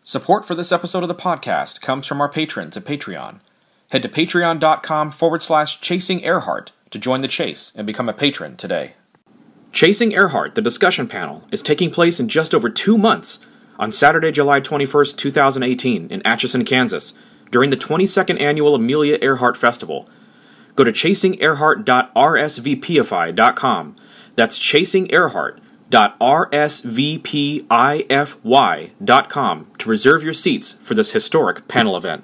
Support for this episode of the podcast comes from our patrons at Patreon. Head to patreon.com/Chasing Earhart to join the chase and become a patron today. Chasing Earhart, the discussion panel, is taking place in just over 2 months on Saturday, July 21st, 2018 in Atchison, Kansas, during the 22nd Annual Amelia Earhart Festival. Go to chasingearhart.rsvpify.com. That's chasingearhart.rsvpify.com to reserve your seats for this historic panel event.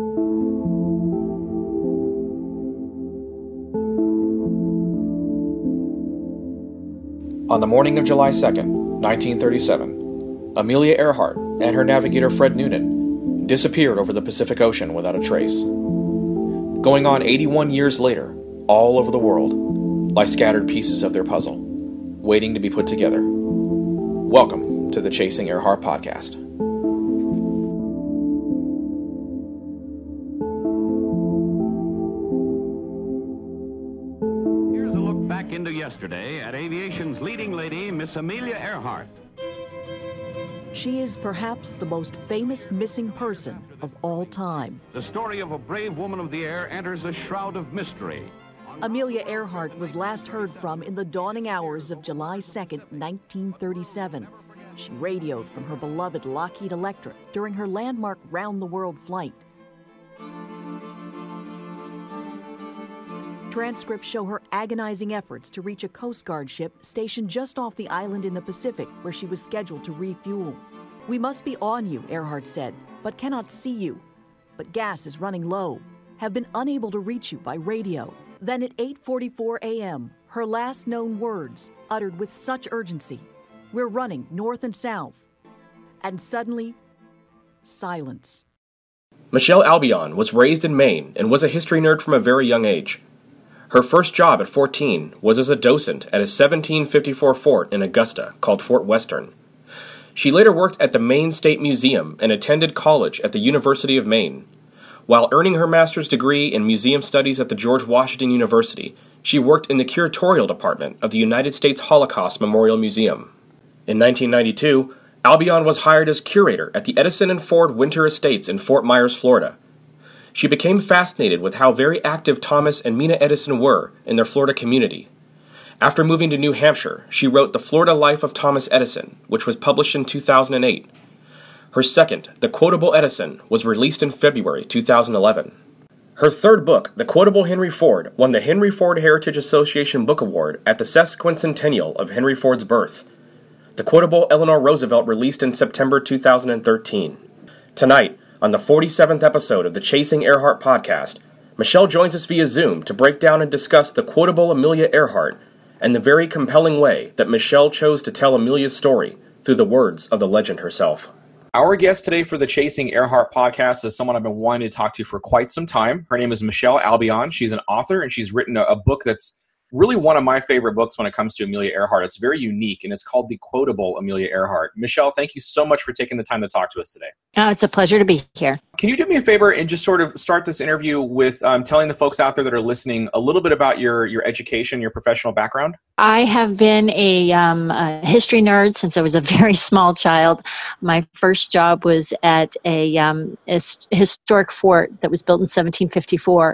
On the morning of July 2nd, 1937, Amelia Earhart and her navigator Fred Noonan disappeared over the Pacific Ocean without a trace. Going on 81 years later, all over the world, lie scattered pieces of their puzzle, waiting to be put together. Welcome to the Chasing Earhart podcast. Here's a look back into yesterday at aviation's leading lady, Miss Amelia Earhart. She is perhaps the most famous missing person of all time. The story of a brave woman of the air enters a shroud of mystery. Amelia Earhart was last heard from in the dawning hours of July 2nd, 1937. She radioed from her beloved Lockheed Electra during her landmark round-the-world flight. Transcripts show her agonizing efforts to reach a Coast Guard ship stationed just off the island in the Pacific where she was scheduled to refuel. "We must be on you," Earhart said, "but cannot see you. But gas is running low. Have been unable to reach you by radio." Then at 8:44 a.m., her last known words, uttered with such urgency, "We're running north and south." And suddenly, silence. Michelle Albion was raised in Maine and was a history nerd from a very young age. Her first job at 14 was as a docent at a 1754 fort in Augusta called Fort Western. She later worked at the Maine State Museum and attended college at the University of Maine. While earning her master's degree in museum studies at the George Washington University, she worked in the curatorial department of the United States Holocaust Memorial Museum. In 1992, Albion was hired as curator at the Edison and Ford Winter Estates in Fort Myers, Florida. She became fascinated with how very active Thomas and Mina Edison were in their Florida community. After moving to New Hampshire, she wrote The Florida Life of Thomas Edison, which was published in 2008. Her second, The Quotable Edison, was released in February 2011. Her third book, The Quotable Henry Ford, won the Henry Ford Heritage Association Book Award at the sesquicentennial of Henry Ford's birth. The Quotable Eleanor Roosevelt released in September 2013. Tonight, on the 47th episode of the Chasing Earhart podcast, Michelle joins us via Zoom to break down and discuss the quotable Amelia Earhart and the very compelling way that Michelle chose to tell Amelia's story through the words of the legend herself. Our guest today for the Chasing Earhart podcast is someone I've been wanting to talk to for quite some time. Her name is Michelle Albion. She's an author, and she's written a book that's really one of my favorite books when it comes to Amelia Earhart. It's very unique, and it's called The Quotable Amelia Earhart. Michelle, thank you so much for taking the time to talk to us today. It's a pleasure to be here. Can you do me a favor and just sort of start this interview with telling the folks out there that are listening a little bit about your education, your professional background? I have been a history nerd since I was a very small child. My first job was at a historic fort that was built in 1754.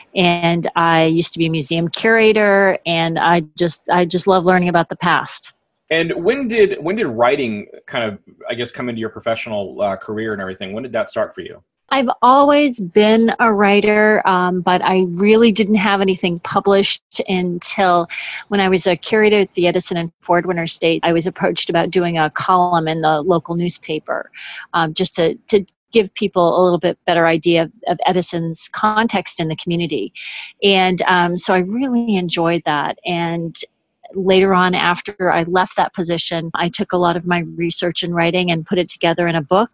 And I used to be a museum curator, and I just love learning about the past. And when did writing kind of, I guess, come into your professional career and everything? When did that start for you? I've always been a writer, but I really didn't have anything published until when I was a curator at the Edison and Ford Winter Estates. I was approached about doing a column in the local newspaper, just to give people a little bit better idea of Edison's context in the community. And so I really enjoyed that. And later on, after I left that position, I took a lot of my research and writing and put it together in a book.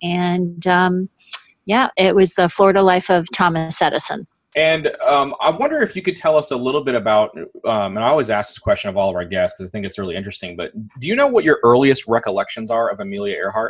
And it was The Florida Life of Thomas Edison. And I wonder if you could tell us a little bit about, and I always ask this question of all of our guests because I think it's really interesting, but do you know what your earliest recollections are of Amelia Earhart?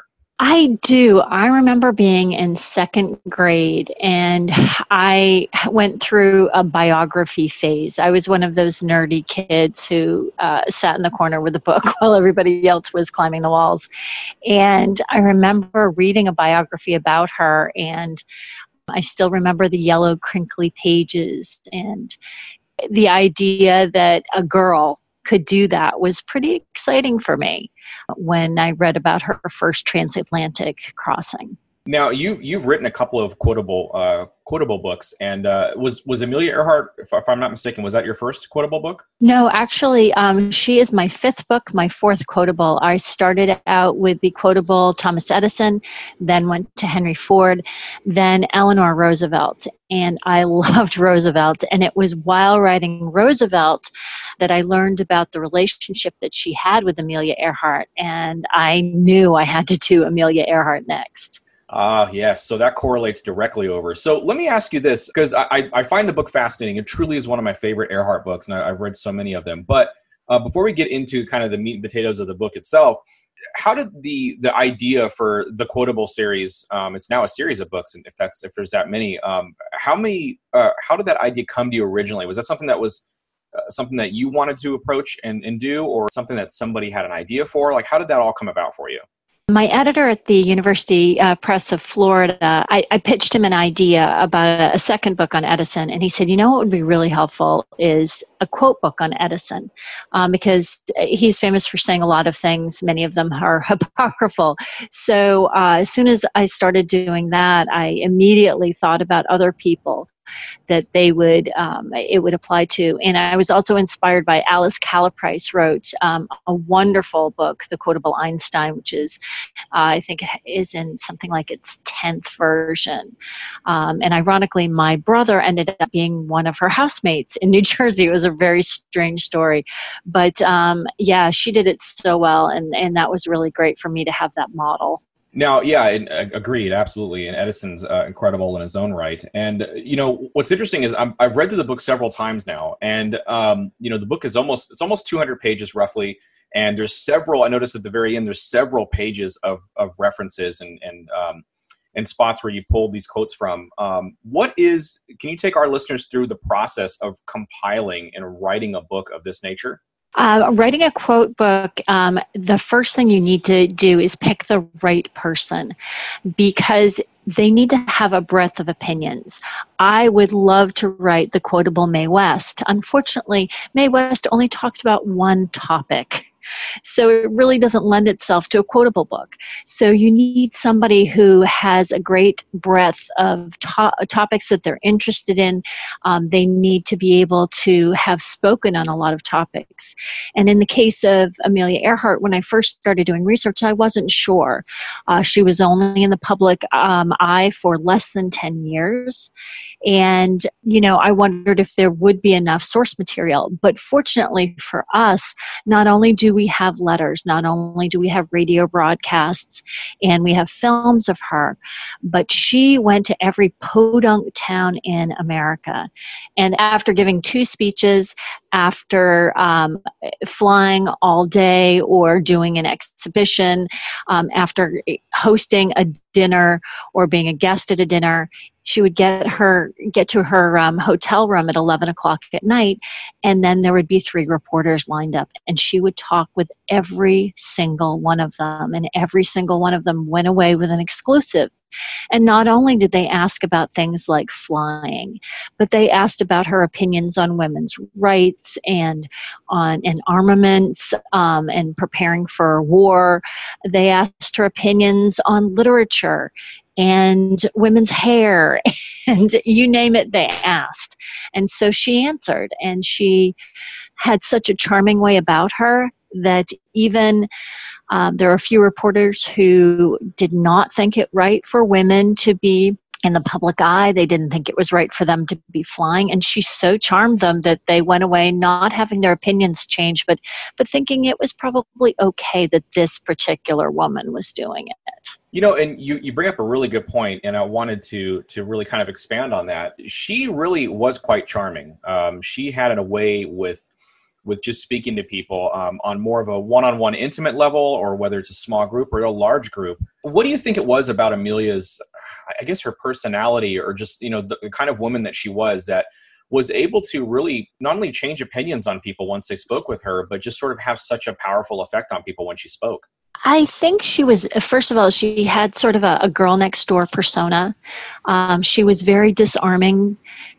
I do. I remember being in second grade and I went through a biography phase. I was one of those nerdy kids who sat in the corner with a book while everybody else was climbing the walls. And I remember reading a biography about her, and I still remember the yellow, crinkly pages. And the idea that a girl could do that was pretty exciting for me when I read about her first transatlantic crossing. Now, you've written a couple of quotable books, and was Amelia Earhart, if I'm not mistaken, was that your first quotable book? No, actually, she is my fifth book, my fourth quotable. I started out with the quotable Thomas Edison, then went to Henry Ford, then Eleanor Roosevelt. And I loved Roosevelt. And it was while writing Roosevelt that I learned about the relationship that she had with Amelia Earhart. And I knew I had to do Amelia Earhart next. Ah, yes. So that correlates directly over. So let me ask you this, because I find the book fascinating. It truly is one of my favorite Earhart books, and I've read so many of them. But before we get into kind of the meat and potatoes of the book itself, how did the idea for the quotable series, it's now a series of books, and if there's that many, how did that idea come to you originally? Was that something that was something that you wanted to approach and do, or something that somebody had an idea for? Like, how did that all come about for you? My editor at the University Press of Florida, I pitched him an idea about a second book on Edison, and he said, you know what would be really helpful is a quote book on Edison, because he's famous for saying a lot of things. Many of them are apocryphal. So as soon as I started doing that, I immediately thought about other people that it would apply to. And I was also inspired by Alice Calaprice wrote a wonderful book, The Quotable Einstein, which is, I think is in something like its 10th version. And ironically, my brother ended up being one of her housemates in New Jersey. It was a very strange story. But yeah, she did it so well. And that was really great for me to have that model. Now, yeah, agreed, absolutely. And Edison's incredible in his own right. And, what's interesting is I've read through the book several times now. And, the book is almost 200 pages roughly. And I noticed at the very end, there's several pages of references and spots where you pulled these quotes from. Can you take our listeners through the process of compiling and writing a book of this nature? Writing a quote book, the first thing you need to do is pick the right person, because they need to have a breadth of opinions. I would love to write the quotable Mae West. Unfortunately, Mae West only talked about one topic. So it really doesn't lend itself to a quotable book. So you need somebody who has a great breadth of topics that they're interested in. They need to be able to have spoken on a lot of topics. And in the case of Amelia Earhart, when I first started doing research, I wasn't sure. She was only in the public eye for less than 10 years. And, I wondered if there would be enough source material. But fortunately for us, not only do we have letters, not only do we have radio broadcasts, and we have films of her, but she went to every podunk town in America. And after giving 2 speeches, after flying all day or doing an exhibition, after hosting a dinner or being a guest at a dinner, she would get to her hotel room at 11 o'clock at night, and then there would be 3 reporters lined up, and she would talk with every single one of them, and every single one of them went away with an exclusive. And not only did they ask about things like flying, but they asked about her opinions on women's rights and on armaments and preparing for war. They asked her opinions on literature and women's hair, and you name it, they asked. And so she answered, and she had such a charming way about her that even there are a few reporters who did not think it right for women to be in the public eye. They didn't think it was right for them to be flying. And she so charmed them that they went away not having their opinions changed, but thinking it was probably okay that this particular woman was doing it. And you bring up a really good point, and I wanted to really kind of expand on that. She really was quite charming. She had a way with with just speaking to people on more of a one-on-one intimate level, or whether it's a small group or a large group. What do you think it was about Amelia's, I guess, her personality, or just, the kind of woman that she was, that was able to really not only change opinions on people once they spoke with her, but just sort of have such a powerful effect on people when she spoke? I think she was, first of all, she had sort of a girl next door persona. She was very disarming.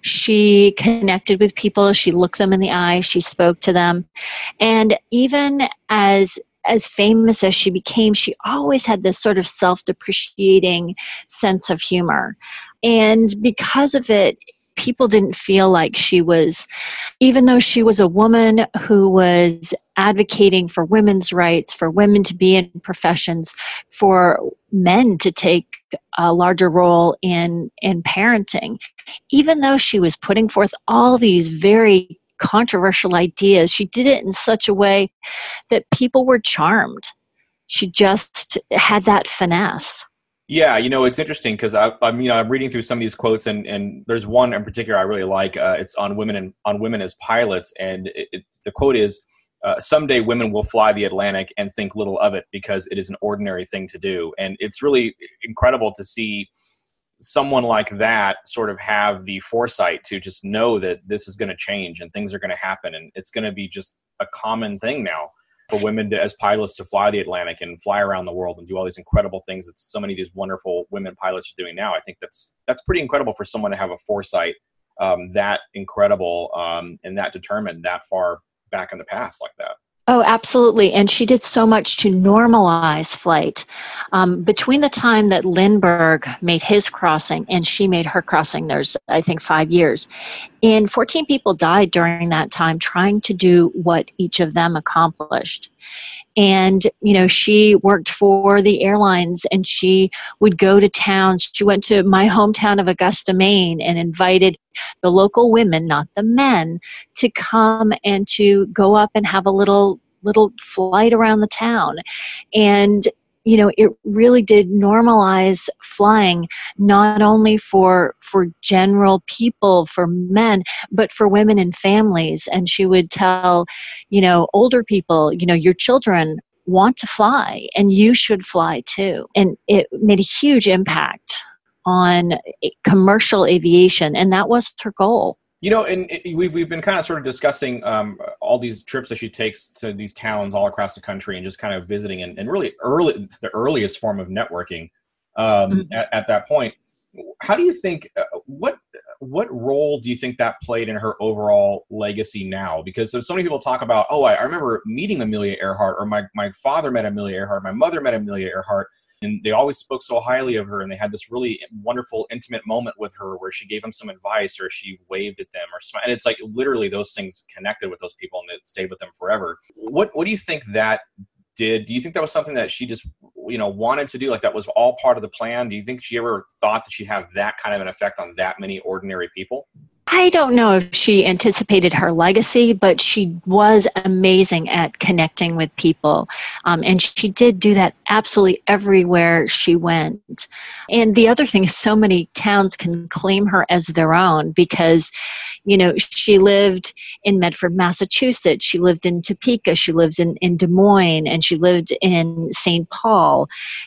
She connected with people. She looked them in the eye. She spoke to them. And even as famous as she became, she always had this sort of self-depreciating sense of humor. And because of it, people didn't feel like she was, even though she was a woman who was advocating for women's rights, for women to be in professions, for men to take a larger role in parenting, even though she was putting forth all these very controversial ideas, she did it in such a way that people were charmed. She just had that finesse. Yeah, it's interesting because I'm reading through some of these quotes, and there's one in particular I really like. It's on women as pilots, and the quote is, "Someday women will fly the Atlantic and think little of it because it is an ordinary thing to do." And it's really incredible to see someone like that sort of have the foresight to just know that this is going to change and things are going to happen, and it's going to be just a common thing now for women as pilots to fly the Atlantic and fly around the world and do all these incredible things that so many of these wonderful women pilots are doing now. I think that's pretty incredible for someone to have a foresight that incredible and that determined that far back in the past like that. Oh, absolutely. And she did so much to normalize flight. Between the time that Lindbergh made his crossing and she made her crossing, there's, I think, 5 years. And 14 people died during that time trying to do what each of them accomplished. And, she worked for the airlines, and she would go to towns. She went to my hometown of Augusta, Maine, and invited the local women, not the men, to come and to go up and have a little flight around the town. And it really did normalize flying, not only for general people, for men, but for women and families. And she would tell, older people, your children want to fly and you should fly too. And it made a huge impact on commercial aviation. And that was her goal. And we've been kind of sort of discussing all these trips that she takes to these towns all across the country and just kind of visiting and really the earliest form of networking at that point. How do you think, what role do you think that played in her overall legacy now? Because so many people talk about, I remember meeting Amelia Earhart, or my father met Amelia Earhart, my mother met Amelia Earhart. And they always spoke so highly of her, and they had this really wonderful, intimate moment with her where she gave them some advice, or she waved at them, or smiled. And it's like literally those things connected with those people, and it stayed with them forever. What do you think that did? Do you think that was something that she just wanted to do? Like that was all part of the plan? Do you think she ever thought that she'd have that kind of an effect on that many ordinary people? I don't know if she anticipated her legacy, but she was amazing at connecting with people. And she did do that absolutely everywhere she went. And the other thing is so many towns can claim her as their own because, she lived in Medford, Massachusetts. She lived in Topeka. She lived in Des Moines, and she lived in St. Paul.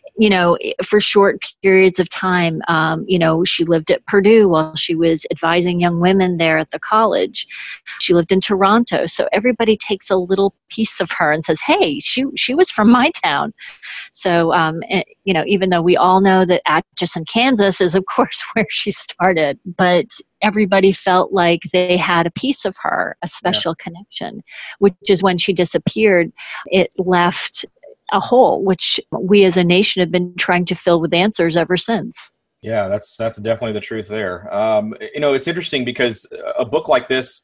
For short periods of time, she lived at Purdue while she was advising young women there at the college. She lived in Toronto. So everybody takes a little piece of her and says, hey, she was from my town. So, even though we all know that Atchison, Kansas is, of course, where she started, but everybody felt like they had a piece of her, a special connection, which is when she disappeared, it left a hole, which we as a nation have been trying to fill with answers ever since. Yeah, that's definitely the truth there. It's interesting because a book like this,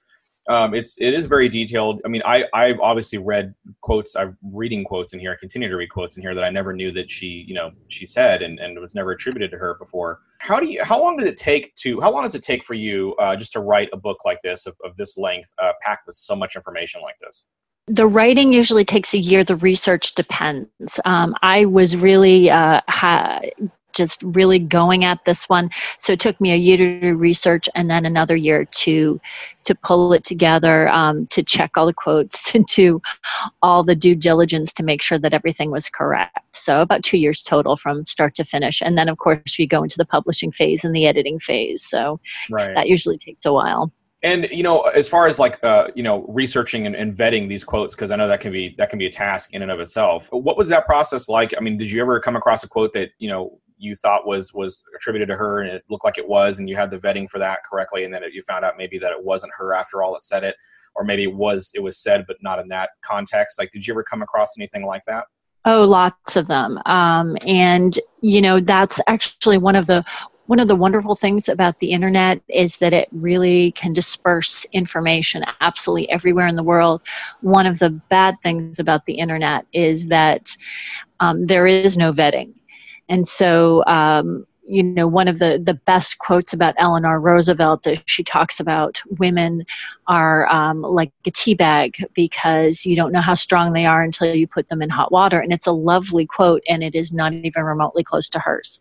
it is very detailed. I mean, I've obviously read quotes. I'm reading quotes in here. I continue to read quotes in here that I never knew that she said and was never attributed to her before. How long does it take for you just to write a book like this of this length, packed with so much information like this? The writing usually takes a year. The research depends. I was really just really going at this one. So it took me a year to do research and then another year to pull it together, to check all the quotes, to do all the due diligence to make sure that everything was correct. So about 2 years total from start to finish. And then, of course, we go into the publishing phase and the editing phase. So that usually takes a while. And, as far as researching and vetting these quotes, because I know that can be a task in and of itself. What was that process like? I mean, did you ever come across a quote that, you thought was attributed to her and it looked like it was, and you had the vetting for that correctly, and then you found out maybe that it wasn't her after all that said it, or maybe it was said, but not in that context? Like, did you ever come across anything like that? Oh, lots of them. And, that's actually one of the wonderful things about the internet is that it really can disperse information absolutely everywhere in the world. One of the bad things about the internet is that there is no vetting. And so, one of the best quotes about Eleanor Roosevelt is she talks about women are like a tea bag because you don't know how strong they are until you put them in hot water. And it's a lovely quote, and it is not even remotely close to hers.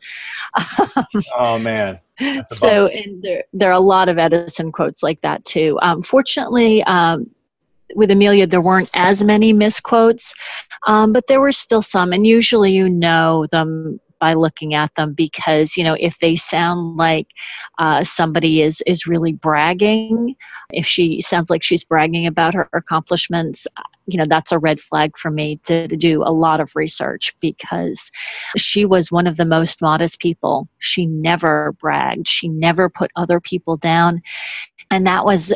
Oh, man. So, and there are a lot of Edison quotes like that, too. Fortunately, with Amelia, there weren't as many misquotes, but there were still some. And usually you know them by looking at them because, if they sound like somebody is really bragging, if she sounds like she's bragging about her accomplishments, that's a red flag for me to do a lot of research because she was one of the most modest people. She never bragged. She never put other people down. And that was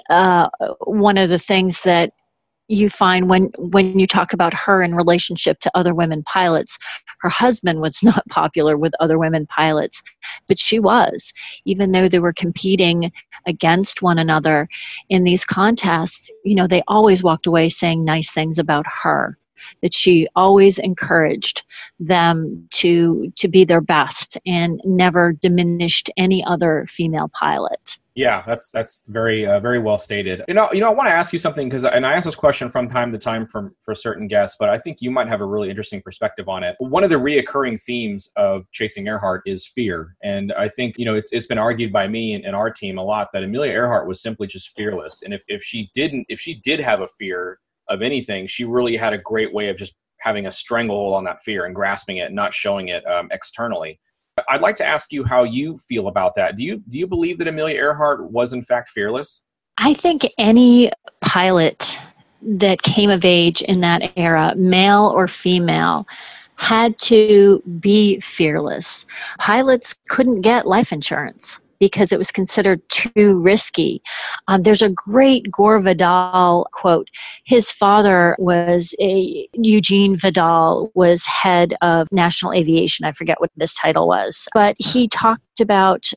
one of the things that you find when you talk about her in relationship to other women pilots. Her husband was not popular with other women pilots, but she was, even though they were competing against one another in these contests. They always walked away saying nice things about her, that she always encouraged them to be their best and never diminished any other female pilot. Yeah, that's very very well stated. I want to ask you something and I ask this question from time to time for certain guests, but I think you might have a really interesting perspective on it. One of the reoccurring themes of Chasing Earhart is fear, and I think it's been argued by me and our team a lot that Amelia Earhart was simply just fearless, and if she did have a fear of anything, she really had a great way of just having a stranglehold on that fear and grasping it and not showing it externally. I'd like to ask you how you feel about that. Do you believe that Amelia Earhart was in fact fearless? I think any pilot that came of age in that era, male or female, had to be fearless. Pilots couldn't get life insurance because it was considered too risky. There's a great Gore Vidal quote. His father was Eugene Vidal, was head of National Aviation. I forget what his title was. But he talked about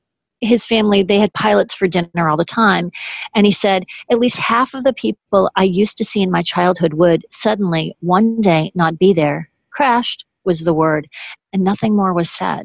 his family. They had pilots for dinner all the time. And he said, at least half of the people I used to see in my childhood would suddenly one day not be there. Crashed was the word. And nothing more was said.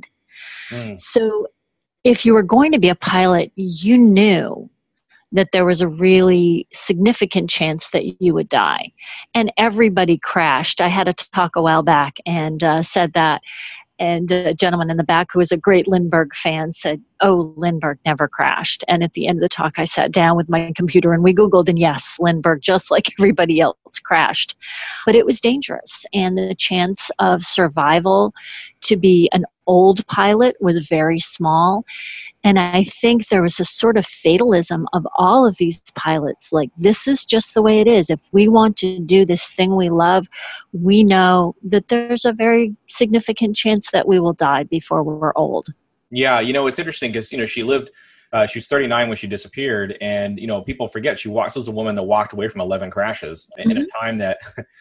So if you were going to be a pilot, you knew that there was a really significant chance that you would die. And everybody crashed. I had a talk a while back and said that. And a gentleman in the back who was a great Lindbergh fan said, oh, Lindbergh never crashed. And at the end of the talk, I sat down with my computer and we Googled, and yes, Lindbergh, just like everybody else, crashed. But it was dangerous. And the chance of survival to be an old pilot was very small. And I think there was a sort of fatalism of all of these pilots. Like, this is just the way it is. If we want to do this thing we love, we know that there's a very significant chance that we will die before we're old. Yeah, it's interesting because, she lived, she was 39 when she disappeared. And, people forget this is a woman that walked away from 11 crashes in a time that,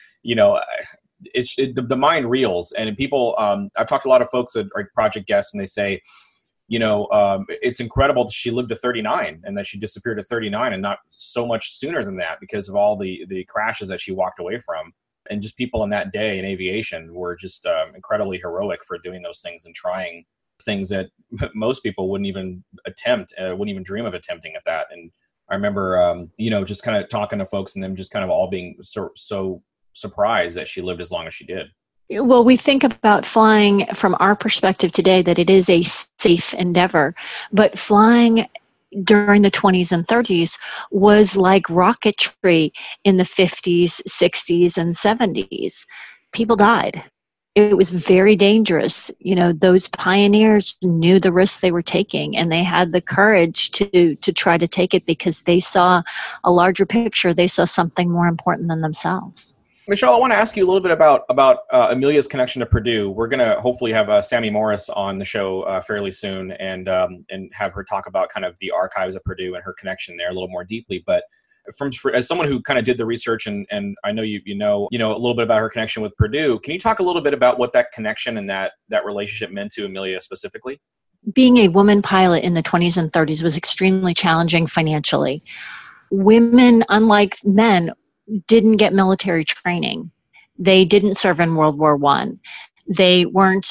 the mind reels. And people, I've talked to a lot of folks that are project guests, and they say, it's incredible that she lived to 39 and that she disappeared at 39 and not so much sooner than that because of all the crashes that she walked away from. And just people in that day in aviation were just incredibly heroic for doing those things and trying things that most people wouldn't even attempt, wouldn't even dream of attempting at that. And I remember, just kind of talking to folks and them just kind of all being so surprised that she lived as long as she did. Well, we think about flying from our perspective today that it is a safe endeavor, but flying during the 20s and 30s was like rocketry in the 50s, 60s, and 70s. People died. It was very dangerous. Those pioneers knew the risks they were taking, and they had the courage to try to take it because they saw a larger picture. They saw something more important than themselves. Michelle, I want to ask you a little bit about Amelia's connection to Purdue. We're going to hopefully have Sammy Morris on the show fairly soon, and have her talk about kind of the archives of Purdue and her connection there a little more deeply. But as someone who kind of did the research, and I know you know a little bit about her connection with Purdue, can you talk a little bit about what that connection and that relationship meant to Amelia specifically? Being a woman pilot in the 20s and 30s was extremely challenging financially. Women, unlike men, didn't get military training. They didn't serve in World War I. They weren't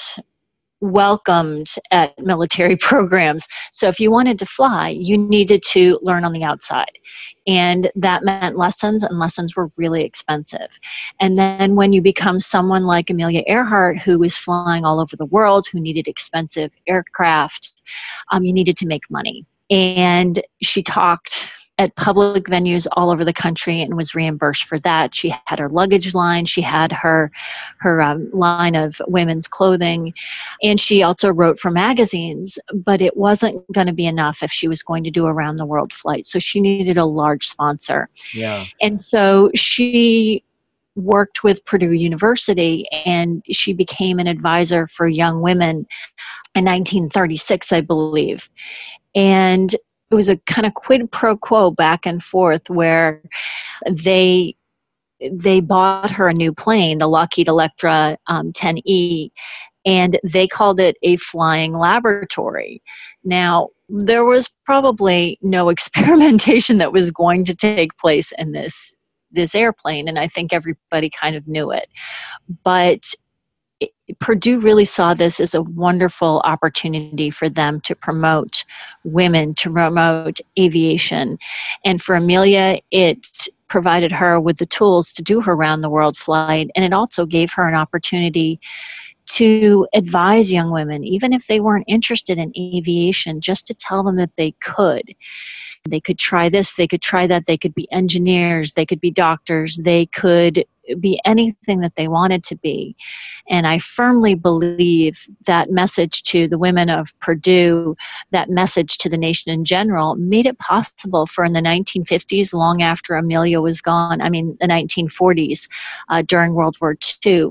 welcomed at military programs. So if you wanted to fly, you needed to learn on the outside. And that meant lessons, and lessons were really expensive. And then when you become someone like Amelia Earhart, who was flying all over the world, who needed expensive aircraft, you needed to make money. And she talked at public venues all over the country and was reimbursed for that. She had her luggage line. She had her line of women's clothing. And she also wrote for magazines, but it wasn't going to be enough if she was going to do a round the world flight. So she needed a large sponsor. Yeah. And so she worked with Purdue University, and she became an advisor for young women in 1936, I believe. And it was a kind of quid pro quo back and forth where they bought her a new plane, the Lockheed Electra 10E, and they called it a flying laboratory. Now, there was probably no experimentation that was going to take place in this airplane, and I think everybody kind of knew it. But Purdue really saw this as a wonderful opportunity for them to promote women, to promote aviation. And for Amelia, it provided her with the tools to do her round-the-world flight, and it also gave her an opportunity to advise young women, even if they weren't interested in aviation, just to tell them that they could. They could try this, they could try that, they could be engineers, they could be doctors, they could be anything that they wanted to be. And I firmly believe that message to the women of Purdue, that message to the nation in general, made it possible for in the 1950s, long after Amelia was gone, the 1940s, during World War II,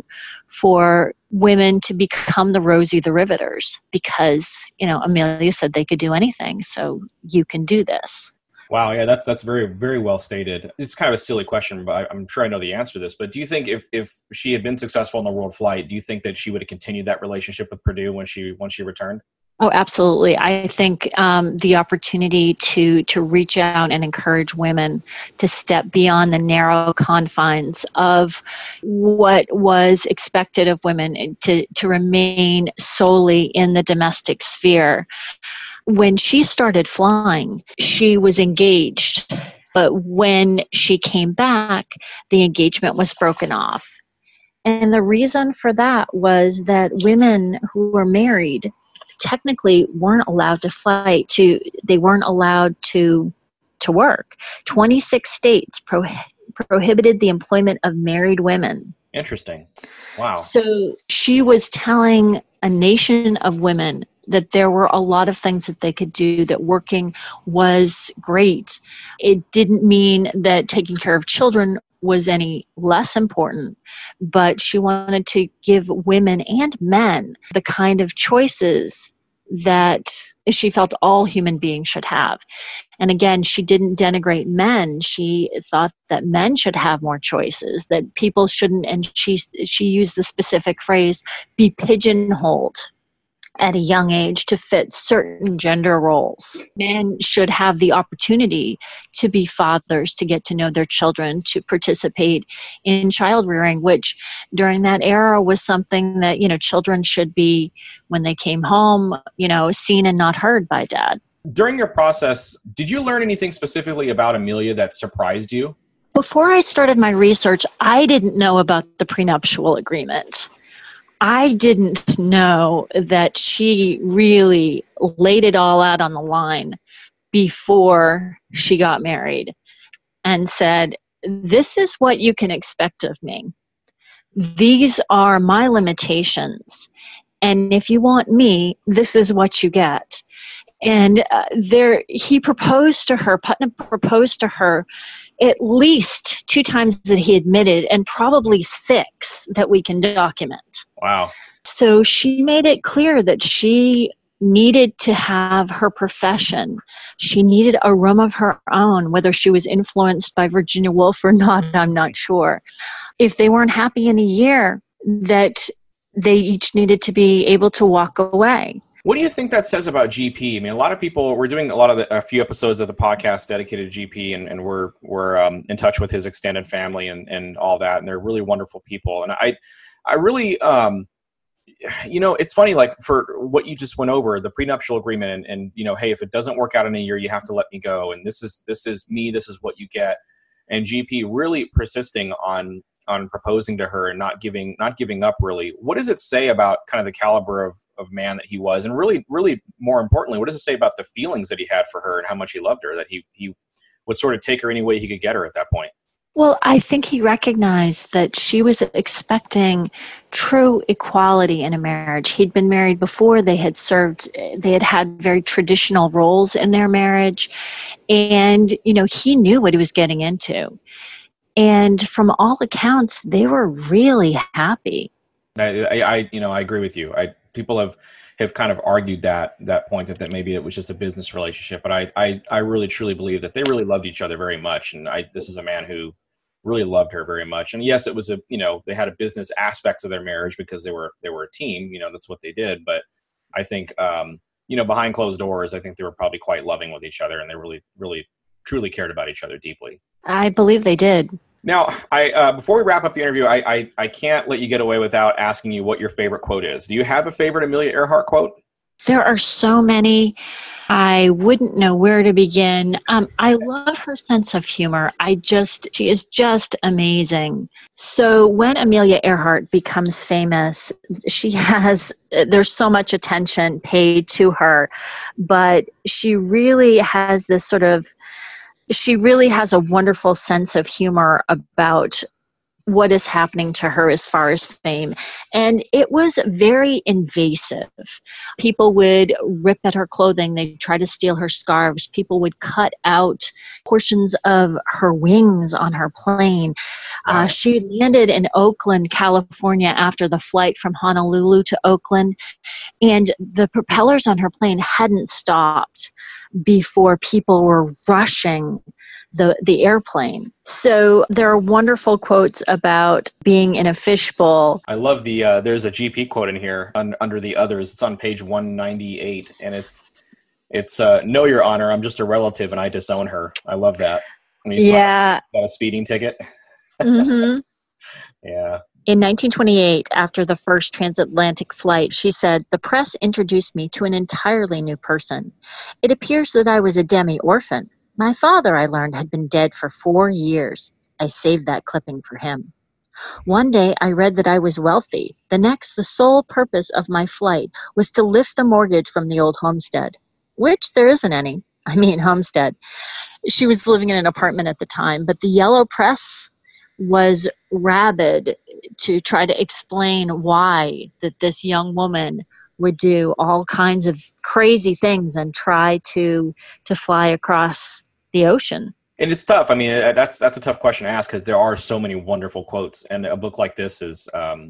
for women to become the Rosie the Riveters, because, Amelia said they could do anything, so you can do this. Wow, yeah, that's very, very well stated. It's kind of a silly question, but I'm sure I know the answer to this. But do you think if she had been successful in the world flight, do you think that she would have continued that relationship with Purdue once she returned? Oh, absolutely. I think the opportunity to reach out and encourage women to step beyond the narrow confines of what was expected of women, to remain solely in the domestic sphere. When she started flying, she was engaged, but when she came back, the engagement was broken off. And the reason for that was that women who were married technically weren't allowed to fly, they weren't allowed to work. 26 states prohibited the employment of married women. Interesting. Wow. So she was telling a nation of women that there were a lot of things that they could do, that working was great. It didn't mean that taking care of children was any less important, but she wanted to give women and men the kind of choices that she felt all human beings should have. And again, she didn't denigrate men. She thought that men should have more choices, that people shouldn't, and she used the specific phrase, be pigeonholed at a young age to fit certain gender roles. Men should have the opportunity to be fathers, to get to know their children, to participate in child rearing, which during that era was something that, children should be, when they came home, seen and not heard by dad. During your process, did you learn anything specifically about Amelia that surprised you? Before I started my research, I didn't know about the prenuptial agreement. I didn't know that she really laid it all out on the line before she got married and said, this is what you can expect of me. These are my limitations. And if you want me, this is what you get. And he proposed to her, Putnam proposed to her at least 2 times that he admitted, and probably 6 that we can document. Wow. So she made it clear that she needed to have her profession. She needed a room of her own. Whether she was influenced by Virginia Woolf or not, I'm not sure. If they weren't happy in a year, that they each needed to be able to walk away. What do you think that says about GP? I mean, a lot of people, we're doing a few episodes of the podcast dedicated to GP, and we're in touch with his extended family and all that, and they're really wonderful people. And I really, it's funny, like for what you just went over, the prenuptial agreement, and hey, if it doesn't work out in a year, you have to let me go, and this is me, this is what you get, and GP really persisting on proposing to her and not giving up really. What does it say about kind of the caliber of man that he was? And really, really more importantly, what does it say about the feelings that he had for her and how much he loved her, that he would sort of take her any way he could get her at that point? Well, I think he recognized that she was expecting true equality in a marriage. He'd been married before. They had had very traditional roles in their marriage. And, he knew what he was getting into. And from all accounts, they were really happy. I agree with you. People have kind of argued that point that maybe it was just a business relationship, but I really truly believe that they really loved each other very much. And this is a man who really loved her very much. And yes, it was they had a business aspects of their marriage because they were a team. That's what they did. But I think behind closed doors, I think they were probably quite loving with each other, and they really, really, truly cared about each other deeply. I believe they did. Now, before we wrap up the interview, I can't let you get away without asking you what your favorite quote is. Do you have a favorite Amelia Earhart quote? There are so many. I wouldn't know where to begin. I love her sense of humor. She is just amazing. So when Amelia Earhart becomes famous, there's so much attention paid to her, but she really has a wonderful sense of humor about what is happening to her as far as fame. And it was very invasive. People would rip at her clothing. They'd try to steal her scarves. People would cut out portions of her wings on her plane. Wow. She landed in Oakland, California after the flight from Honolulu to Oakland, and the propellers on her plane hadn't stopped before people were rushing the airplane. So there are wonderful quotes about being in a fishbowl. I love there's a GP quote in here under the others. It's on page 198, and it's "No, Your Honor, I'm just a relative and I disown her." I love that. Yeah. Got a speeding ticket. Mm-hmm. Yeah. In 1928, after the first transatlantic flight, she said, "The press introduced me to an entirely new person. It appears that I was a demi-orphan. My father, I learned, had been dead for 4 years. I saved that clipping for him. One day, I read that I was wealthy. The next, the sole purpose of my flight was to lift the mortgage from the old homestead, which there isn't any. I mean, homestead." She was living in an apartment at the time, but the yellow press was rabid to try to explain why that this young woman would do all kinds of crazy things and try to fly across the ocean. And it's tough. I mean, that's a tough question to ask because there are so many wonderful quotes, and a book like this is,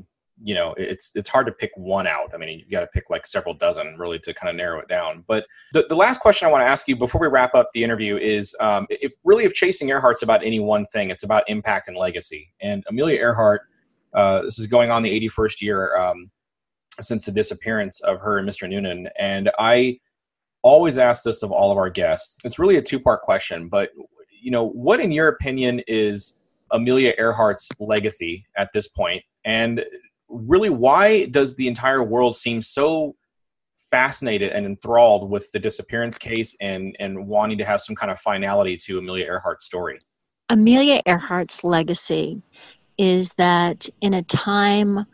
it's hard to pick one out. I mean, you got to pick like several dozen really to kind of narrow it down. But the last question I want to ask you before we wrap up the interview is, if Chasing Earhart's about any one thing, it's about impact and legacy. And Amelia Earhart, this is going on the 81st year since the disappearance of her and Mr. Noonan, and I always ask this of all of our guests. It's really a two-part question, but what in your opinion is Amelia Earhart's legacy at this point? And really, why does the entire world seem so fascinated and enthralled with the disappearance case and wanting to have some kind of finality to Amelia Earhart's story? Amelia Earhart's legacy is that in a time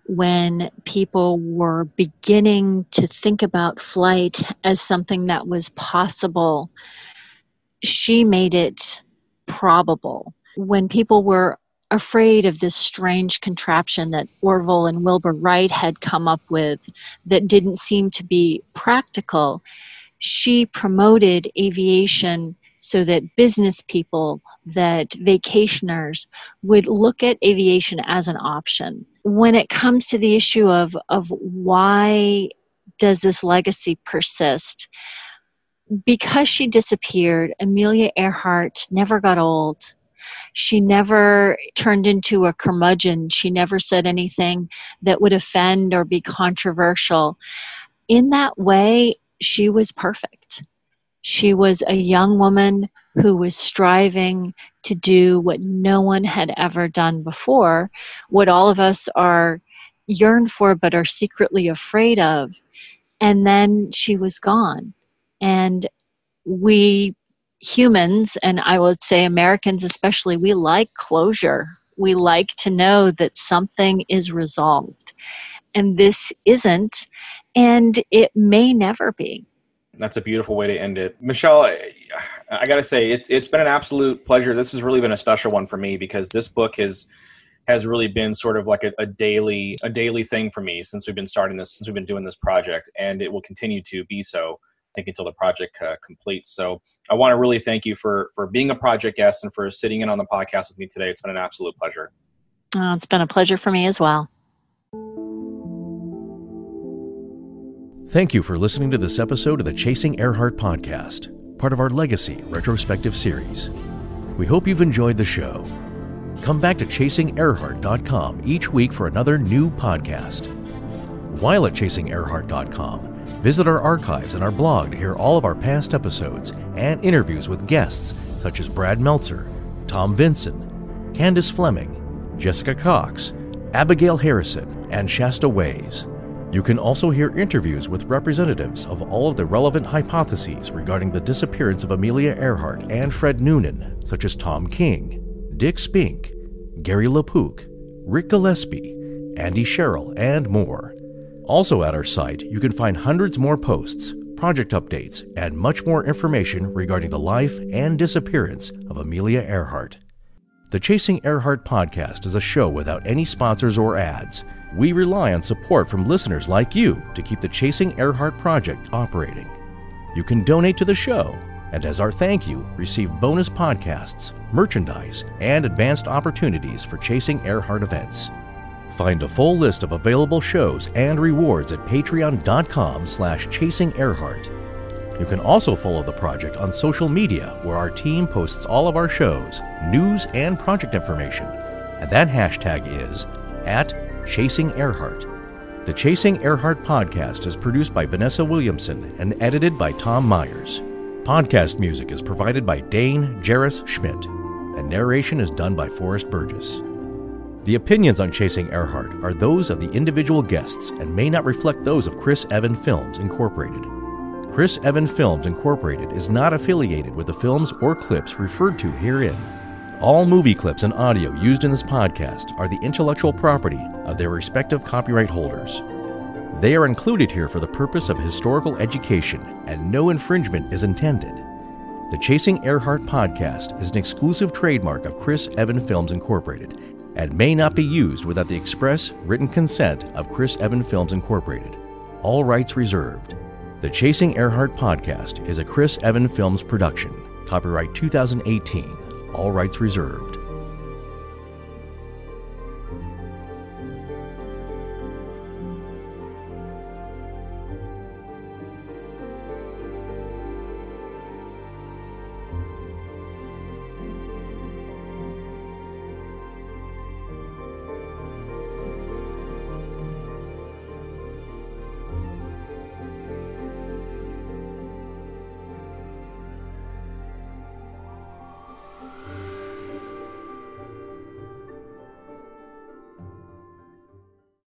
when people were beginning to think about flight as something that was possible, she made it probable. When people were afraid of this strange contraption that Orville and Wilbur Wright had come up with that didn't seem to be practical, she promoted aviation so that business people, that vacationers would look at aviation as an option. When it comes to the issue of why does this legacy persist, because she disappeared, Amelia Earhart never got old. She never turned into a curmudgeon. She never said anything that would offend or be controversial. In that way, she was perfect. She was a young woman who was striving to do what no one had ever done before, what all of us yearn for but are secretly afraid of. And then she was gone. And we humans, and I would say Americans especially, we like closure. We like to know that something is resolved. And this isn't, and it may never be. That's a beautiful way to end it. Michelle, I got to say, it's been an absolute pleasure. This has really been a special one for me because this book has really been sort of like a daily thing for me since we've been doing this project, and it will continue to be so, I think, until the project completes. So I want to really thank you for being a project guest and for sitting in on the podcast with me today. It's been an absolute pleasure. Oh, it's been a pleasure for me as well. Thank you for listening to this episode of the Chasing Earhart podcast, part of our Legacy retrospective series. We hope you've enjoyed the show. Come back to chasingearhart.com each week for another new podcast. While at chasingearhart.com, visit our archives and our blog to hear all of our past episodes and interviews with guests such as Brad Meltzer, Tom Vinson, Candace Fleming, Jessica Cox, Abigail Harrison, and Shasta Ways. You can also hear interviews with representatives of all of the relevant hypotheses regarding the disappearance of Amelia Earhart and Fred Noonan, such as Tom King, Dick Spink, Gary LaPook, Rick Gillespie, Andy Sherrill, and more. Also at our site, you can find hundreds more posts, project updates, and much more information regarding the life and disappearance of Amelia Earhart. The Chasing Earhart podcast is a show without any sponsors or ads. We rely on support from listeners like you to keep the Chasing Earhart project operating. You can donate to the show, and as our thank you, receive bonus podcasts, merchandise, and advanced opportunities for Chasing Earhart events. Find a full list of available shows and rewards at patreon.com/chasingearhart. You can also follow the project on social media, where our team posts all of our shows, news, and project information. And that hashtag is @ChasingEarhart. The Chasing Earhart podcast is produced by Vanessa Williamson and edited by Tom Myers. Podcast music is provided by Dane Jarris Schmidt, and narration is done by Forrest Burgess. The opinions on Chasing Earhart are those of the individual guests and may not reflect those of Chris Evan Films, Incorporated. Chris Evan Films, Incorporated is not affiliated with the films or clips referred to herein. All movie clips and audio used in this podcast are the intellectual property of their respective copyright holders. They are included here for the purpose of historical education, and no infringement is intended. The Chasing Earhart podcast is an exclusive trademark of Chris Evan Films, Incorporated, and may not be used without the express written consent of Chris Evan Films, Incorporated. All rights reserved. The Chasing Earhart podcast is a Chris Evan Films production. Copyright 2018. All rights reserved.